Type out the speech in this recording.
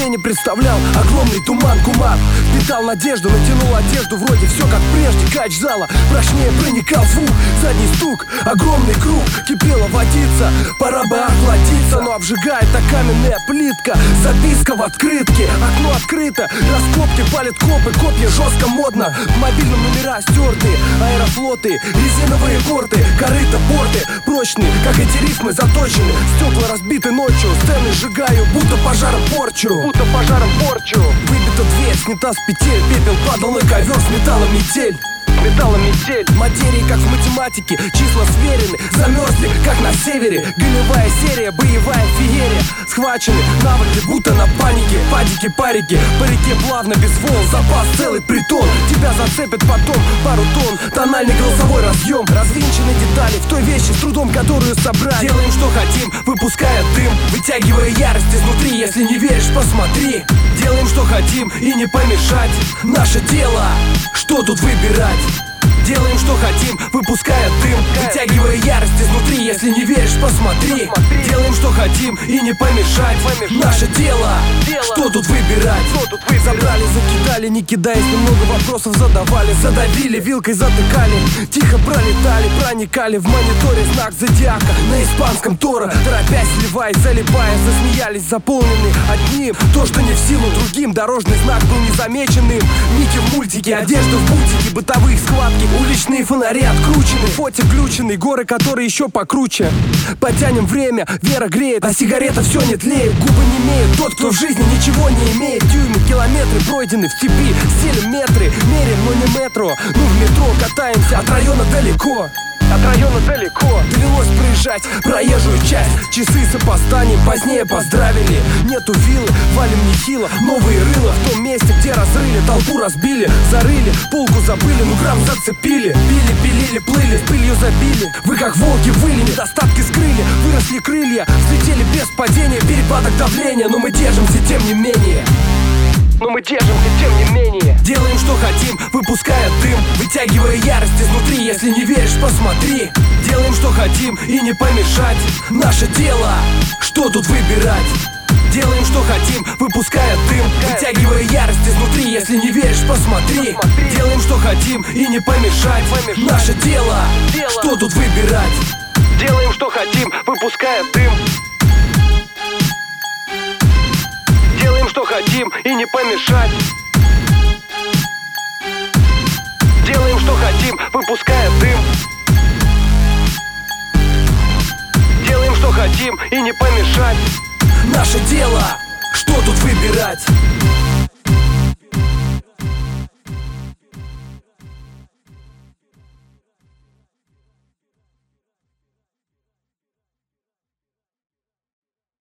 себе не представлял огромный туман, кумар. Питал надежду, натянул одежду, вроде все как прежде. Кач зала, прочнее проникал звук. Задний стук, огромный круг. Кипела водица, пора бы охладиться. Но обжигает та каменная плитка. Записка в открытке, окно открыто. Раскопки палят копы, копья жестко модно. В мобильном номера стертые, аэрофлоты, резиновые корты, корыто, порты прочные, как эти рифмы заточены. Стекла разбиты ночью, сцены сжигаю, будто пожаром порчу. Выбита дверь, снята с петель. Пепел падал на ковер с металлом метель. Материи, как в математике, числа сверены. Замерзли, как на севере. Голевая серия, боевая феерия. Схвачены навыки, будто на панике. Падики, парики, по реке плавно, без волн. Запас целый притон. Тебя зацепят потом пару тонн. Тональный голосовой разъем. Развинчены детали в той вещи, с трудом которую собрали. Делаем, что хотим, выпуская дым, вытягивая ярость изнутри. Если не веришь, посмотри. Делаем, что хотим, и не помешать. Наше дело, что тут выбирать? Делаем, что хотим, выпуская дым, вытягивая ярость изнутри. Если не веришь, посмотри. Делаем, что хотим, и не помешать. Наше дело, что тут выбирать? Забрали, закидали, не кидаясь, много вопросов задавали. Задавили, вилкой затыкали. Тихо пролетали, проникали в мониторе знак зодиака на испанском Тора. Торопясь, сливаясь, залипая, засмеялись, заполнены одним. То, что не в силу другим. Дорожный знак был незамеченным. Микки в мультике, одежда в бутике, бытовые схватки. Уличные фонари откручены, фотик включенный, горы, которые еще покруче. Потянем время, вера греет, а сигарета все не тлеет. Губы немеют, тот, кто в жизни ничего не имеет. Дюймы, километры пройдены в степи, стелим метры, меряем, но не метро. Ну в метро катаемся, от района далеко. Довелось проезжать проезжую часть. Часы с опозданием позднее поздравили. Нету виллы, валим нехило. Новые рыла в том месте, где разрыли. Толпу разбили, зарыли, полку забыли. Ну грамм зацепили. Били, пилили, плыли, с пылью забили. Вы как волки выли, недостатки скрыли. Выросли крылья, взлетели без падения. Перепадок давления, но мы держимся тем не менее. Делаем, что хотим, выпуская дым, вытягивая ярость изнутри. Если не веришь, посмотри. Делаем, что хотим, и не помешать. Наше дело, что тут выбирать? Делаем, что хотим, выпуская дым, вытягивая ярость изнутри. Если не веришь, посмотри. Делаем, что хотим, и не помешать. Наше дело, что тут выбирать? Делаем, что хотим, выпуская дым. Делаем, что хотим, и не помешать. Делаем, что хотим, выпуская дым. Делаем, что хотим, и не помешать. Наше дело, что тут выбирать?